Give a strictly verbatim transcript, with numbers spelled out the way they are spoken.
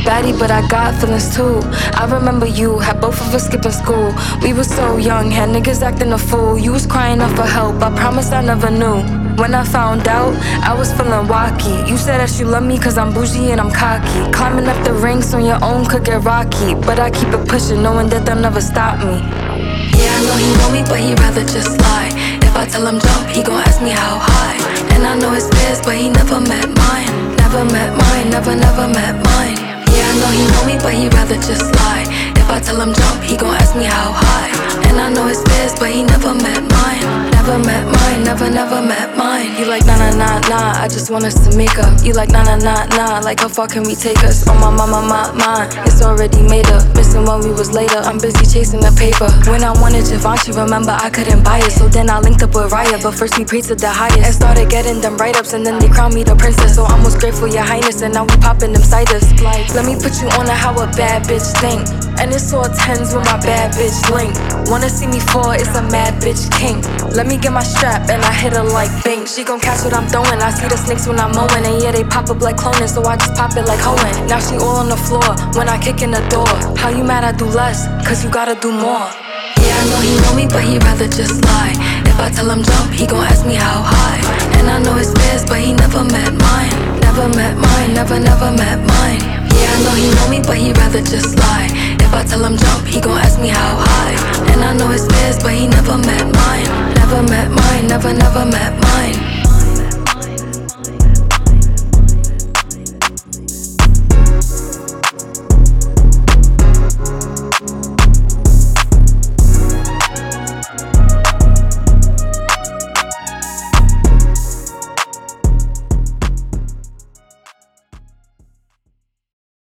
baddie, but I got feelings too. I remember you, had both of us skipping school. We were so young, had niggas acting a fool. You was crying out for help, I promised I never knew. When I found out, I was feeling wacky. You said that you love me cause I'm bougie and I'm cocky. Climbing up the ranks on your own could get rocky, but I keep it pushing, knowing that they'll never stop me. Yeah, I know he want me, but he'd rather just lie. If I tell him jump, he gon' ask me how high. And I know his fears, but he never met mine. Never met mine, never, never met mine. Yeah, I know he want me, but he'd rather just lie. If I tell him jump, he gon' ask me how high. And I know his fears, but he never met mine. Never met mine, never, never met mine. You like nah, nah, nah, nah, I just want us to make up. You like nah, nah, nah, nah, like how far can we take us? Oh my mama, my mind, it's already made up. Missing when we was later, I'm busy chasing the paper. When I wanted Givenchy, remember I couldn't buy it. So then I linked up with Raya, but first we prayed to the highest. And started getting them write-ups, and then they crowned me the princess. So I'm most grateful, your highness, and now we popping them ciders. Like, let me put you on to how a bad bitch think. And it's all tens with my bad bitch link. Wanna see me fall, it's a mad bitch king. Let me get my strap and I hit her like Bing. She gon' catch what I'm throwing, I see the snakes when I'm mowing. And yeah, they pop up like cloning, so I just pop it like hoeing. Now she all on the floor when I kick in the door. How you mad I do less? Cause you gotta do more. Yeah, I know he want me, but he'd rather just lie. If I tell him jump, he gon' ask me how high. And I know his fears, but he never met mine. Never met mine, never, never met mine. Yeah, I know he want me, but he'd rather just lie. If I tell him jump, he gon' ask me how high. And I know his